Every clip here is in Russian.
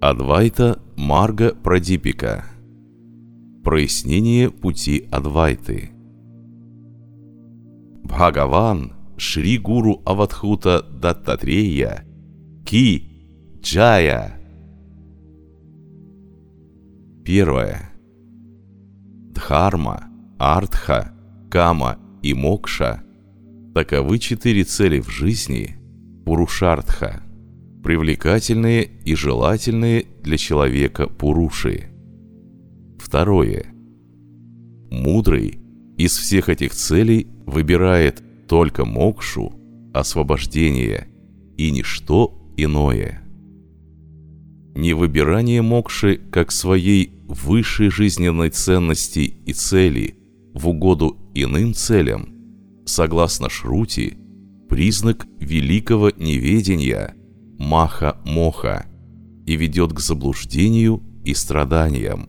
Адвайта Марга Прадипика. Прояснение пути Адвайты. Бхагаван Шри Гуру Авадхута Даттатрея Ки Джая. Первое. Дхарма, Артха, Кама и Мокша – таковы 4 цели в жизни Пурушартха, привлекательные и желательные для человека Пуруши. Второе. Мудрый из всех этих целей выбирает только мокшу, освобождение, и ничто иное. Невыбирание мокши как своей высшей жизненной ценности и цели в угоду иным целям, согласно Шрути, признак великого неведения Маха-Моха и ведет к заблуждению и страданиям.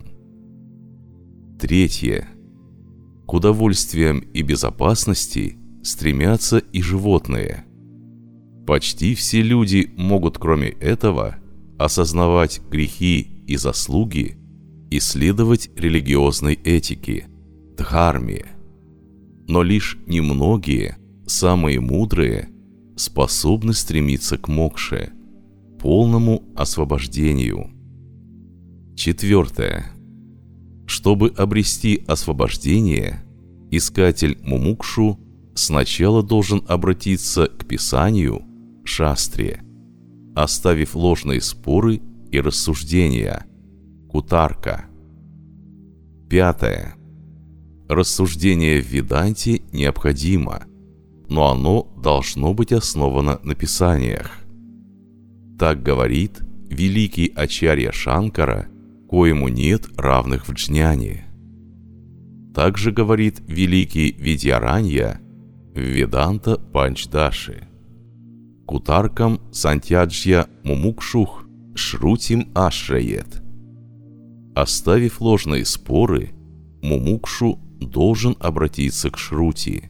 Третье. К удовольствиям и безопасности стремятся и животные. Почти все люди могут, кроме этого, осознавать грехи и заслуги и следовать религиозной этике, дхарме. Но лишь немногие, самые мудрые, способны стремиться к мокше, полному освобождению. Четвертое. Чтобы обрести освобождение, искатель мумукшу сначала должен обратиться к Писанию, шастре, оставив ложные споры и рассуждения, кутарка. Пятое. Рассуждение в Веданте необходимо, но оно должно быть основано на Писаниях. Так говорит великий Ачарья Шанкара, коему нет равных в джняне. Также говорит великий Видьяранья в Веданта Панчдаши. Кутаркам Сантьяджья Мумукшух Шрутим Ашрает. Оставив ложные споры, мумукшу должен обратиться к Шрути.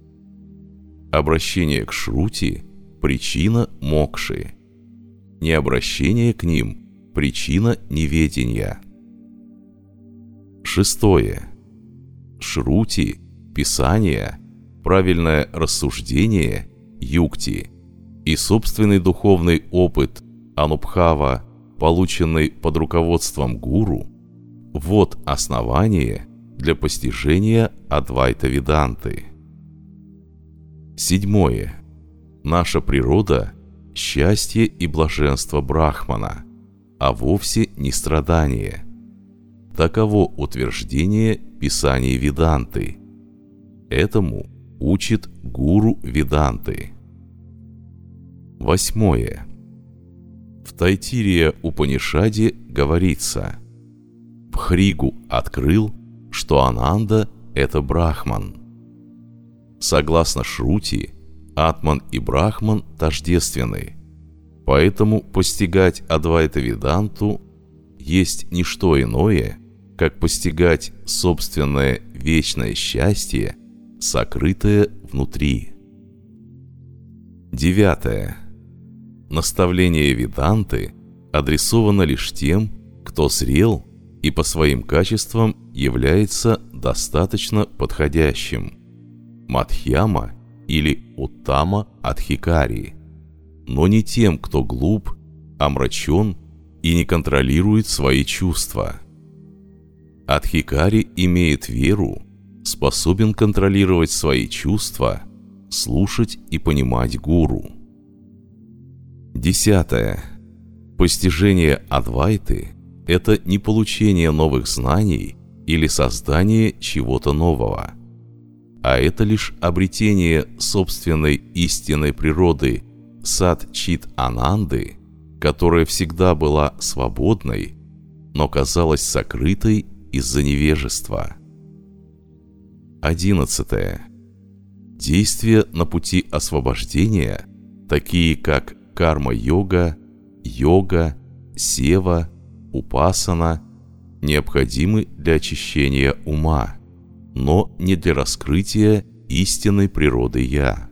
Обращение к Шрути – причина мокши. Необращение к ним – причина неведения. Шестое. Шрути, Писание, правильное рассуждение, юкти, и собственный духовный опыт, анубхава, полученный под руководством гуру, вот основание для постижения Адвайта Веданты. Седьмое. Наша природа – счастье и блаженство Брахмана, а вовсе не страдание. Таково утверждение Писаний Веданты. Этому учит гуру Веданты. Восьмое. В Тайтирия Упанишаде говорится: Бхригу открыл, что Ананда – это Брахман. Согласно Шрути, Атман и Брахман тождественны, поэтому постигать Адвайта Веданту есть не что иное, как постигать собственное вечное счастье, сокрытое внутри. Девятое. Наставление Веданты адресовано лишь тем, кто зрел и по своим качествам является достаточно подходящим. Мадхьяма или Уттама Адхикари, но не тем, кто глуп, омрачен и не контролирует свои чувства. Адхикари имеет веру, способен контролировать свои чувства, слушать и понимать гуру. Десятое. Постижение Адвайты – это не получение новых знаний или создание чего-то нового, а это лишь обретение собственной истинной природы Сат-Чит-Ананды, которая всегда была свободной, но казалась сокрытой из-за невежества. 11. Действия на пути освобождения, такие как карма-йога, йога, сева, упасана, необходимы для очищения ума, но не для раскрытия истинной природы «Я».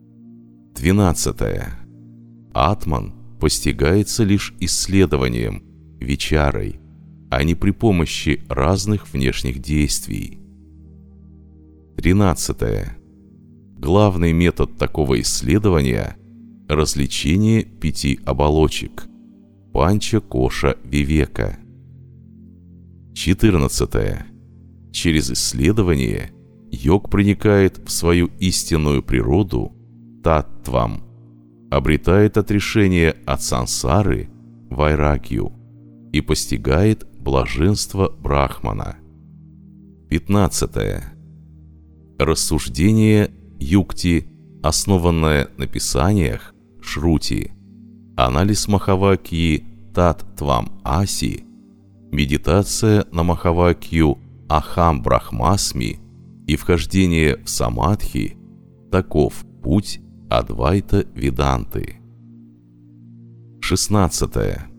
12. Атман постигается лишь исследованием, вичарой, а не при помощи разных внешних действий. 13. Главный метод такого исследования – развлечение 5 оболочек – панча коша вивека. 14. Через исследование йог проникает в свою истинную природу – таттвам, обретает отрешение от сансары – вайрагью и постигает блаженство брахмана. 15. Рассуждение юкти, основанное на писаниях шрути, анализ махавакьи таттвам аси, медитация на махавакью ахам брахмасми и вхождение в самадхи – таков путь Адвайта Веданты. 16.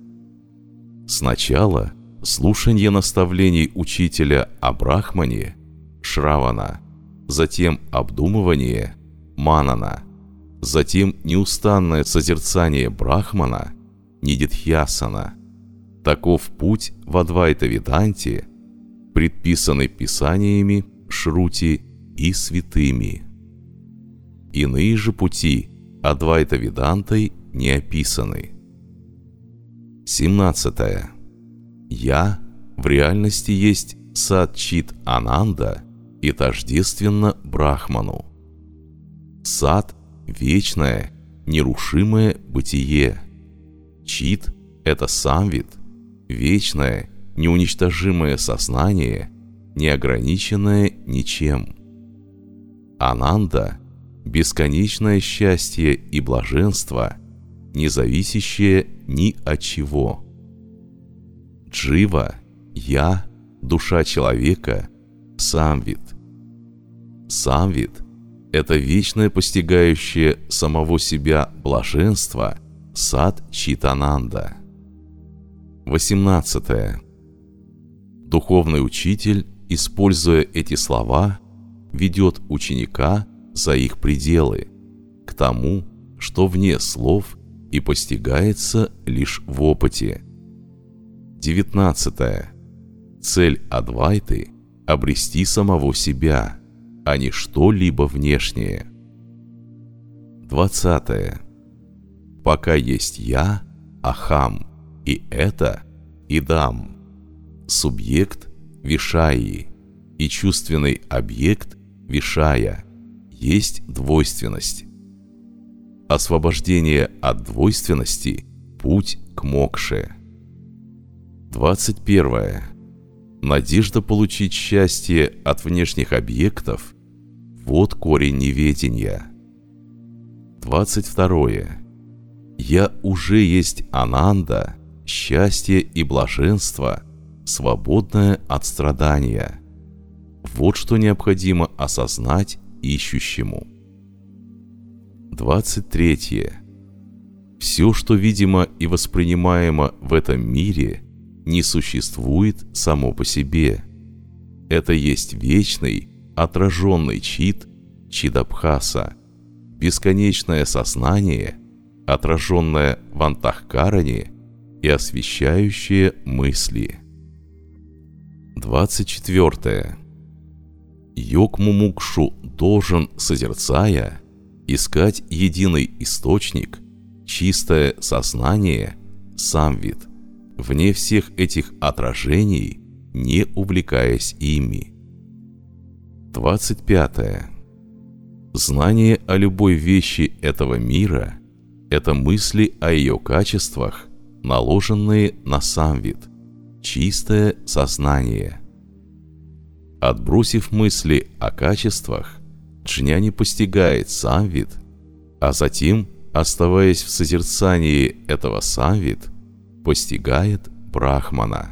Сначала слушание наставлений учителя о Брахмане – Шравана, затем обдумывание – Манана, затем неустанное созерцание Брахмана – Нидидхьясана. Таков путь в Адвайта-Веданте, предписанный писаниями Шрути и святыми. Иные же пути Адвайта-Ведантой не описаны. 17. «Я» в реальности есть Сат-Чит Ананда и тождественно Брахману. Сат – вечное, нерушимое бытие. Чит – это самвит, вечное, неуничтожимое сознание, не ограниченное ничем. Ананда – бесконечное счастье и блаженство, не зависящее ни от чего. Джива – «Я», душа человека, самвит. Самвит – это вечное постигающее самого себя блаженство Сат-Чит-Ананда. 18. Духовный учитель, используя эти слова, ведет ученика за их пределы, к тому, что вне слов и постигается лишь в опыте. 19. Цель Адвайты – обрести самого себя, а не что-либо внешнее. 20. Пока есть «я», «ахам», и это «идам», субъект – «вишайи» и чувственный объект – «вишая», есть двойственность. Освобождение от двойственности – путь к мокше. 21. Надежда получить счастье от внешних объектов – вот корень неведения. 22. Я уже есть Ананда, счастье и блаженство, свободное от страдания. Вот что необходимо осознать ищущему. 23. Все, что видимо и воспринимаемо в этом мире, не существует само по себе. Это есть вечный, отраженный чит, чидабхаса, бесконечное сознание, отраженное в антахкаране и освещающее мысли. 24. Йог-мумукшу должен, созерцая, искать единый источник, чистое сознание, самвит, вне всех этих отражений, не увлекаясь ими. 25. Знание о любой вещи этого мира – это мысли о ее качествах, наложенные на самвит, чистое сознание. Отбросив мысли о качествах, джняни постигает самвит, а затем, оставаясь в созерцании этого самвит, постигает Брахмана.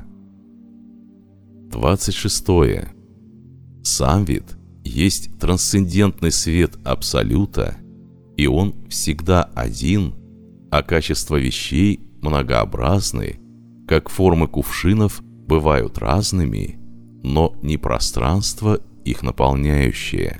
26. Самвит есть трансцендентный свет Абсолюта, и он всегда один, а качества вещей многообразны, как формы кувшинов бывают разными, но не пространство их наполняющее.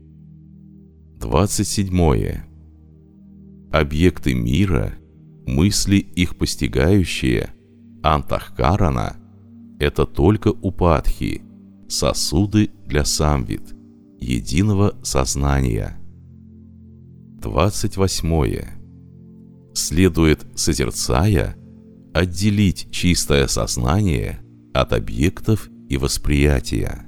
27. Объекты мира, мысли их постигающие, Антахкарана – это только упадхи, сосуды для самвид, единого сознания. 28. Следует, созерцая, отделить чистое сознание от объектов и восприятия.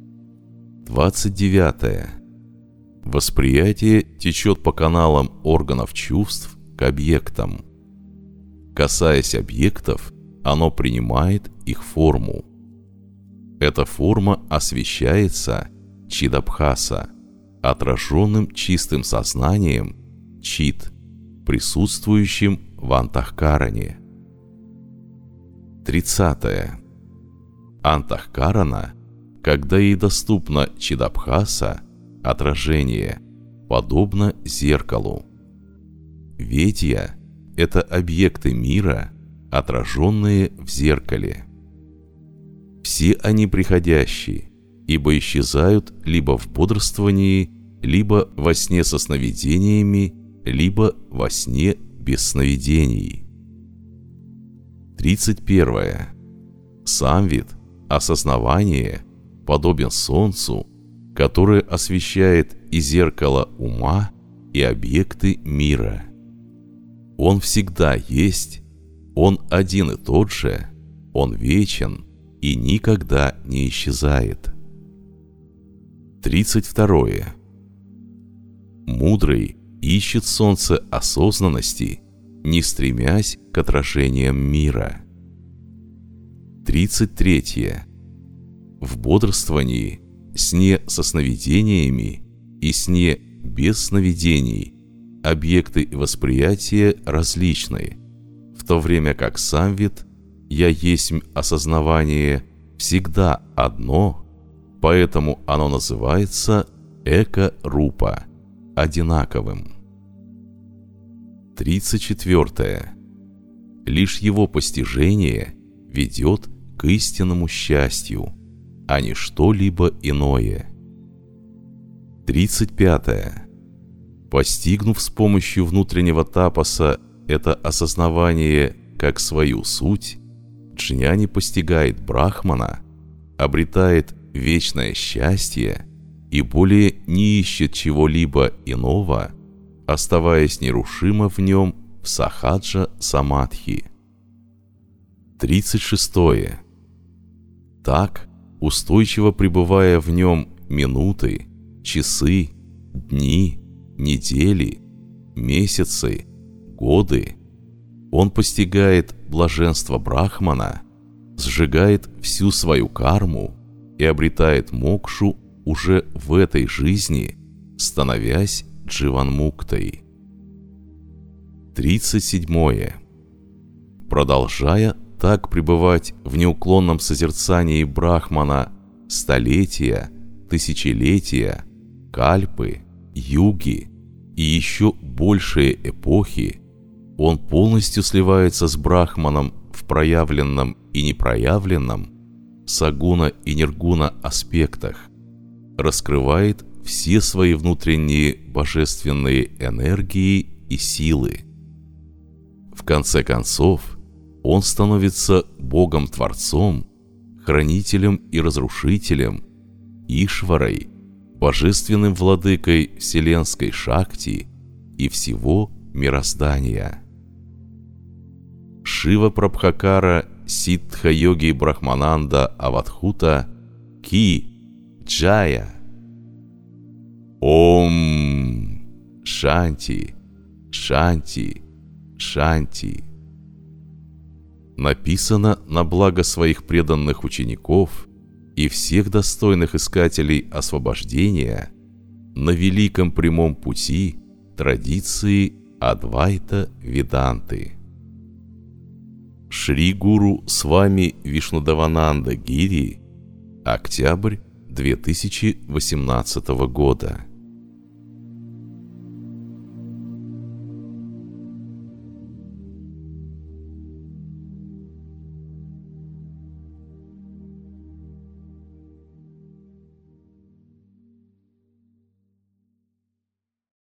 29. Восприятие течет по каналам органов чувств к объектам. Касаясь объектов, оно принимает их форму. Эта форма освещается чидабхаса, отраженным чистым сознанием, чит, присутствующим в антахкаране. 30. Антахкарана, когда ей доступна чидабхаса, отражение, подобно зеркалу. Ведья – это объекты мира, отраженные в зеркале. Все они приходящие, ибо исчезают либо в бодрствовании, либо во сне со сновидениями, либо во сне без сновидений. 31. Самвид, осознавание, подобен солнцу, которое освещает и зеркало ума, и объекты мира. Он всегда есть, он один и тот же, он вечен и никогда не исчезает. 32. Мудрый ищет солнце осознанности, не стремясь к отражениям мира. 33. В бодрствовании, сне со сновидениями и сне без сновидений объекты восприятия различны, в то время как самвид «я есмь осознавание» всегда одно, поэтому оно называется эка-рупа, одинаковым. 34. Лишь его постижение ведет к истинному счастью, а не что-либо иное. 35. Постигнув с помощью внутреннего тапаса это осознавание как свою суть, джняни постигает Брахмана, обретает вечное счастье и более не ищет чего-либо иного, оставаясь нерушимо в нем в сахаджа самадхи. 36. Так, устойчиво пребывая в нем минуты, часы, дни, недели, месяцы, годы, он постигает блаженство Брахмана, сжигает всю свою карму и обретает мокшу уже в этой жизни, становясь дживанмуктой. 37. Продолжая так пребывать в неуклонном созерцании Брахмана столетия, тысячелетия, кальпы, юги и еще большие эпохи, он полностью сливается с Брахманом в проявленном и непроявленном, сагуна и ниргуна аспектах, раскрывает все свои внутренние божественные энергии и силы. В конце концов, он становится Богом-творцом, хранителем и разрушителем, Ишварой, божественным владыкой вселенской Шакти и всего мироздания. Шива Прабхакара Сиддха-йоги Брахмананда Авадхута Ки Джая. Ом Шанти, Шанти, Шанти. Написано на благо своих преданных учеников и всех достойных искателей освобождения на великом прямом пути традиции Адвайта Веданты. Шри Гуру Свами Вишнудевананда Гири, октябрь 2018 года.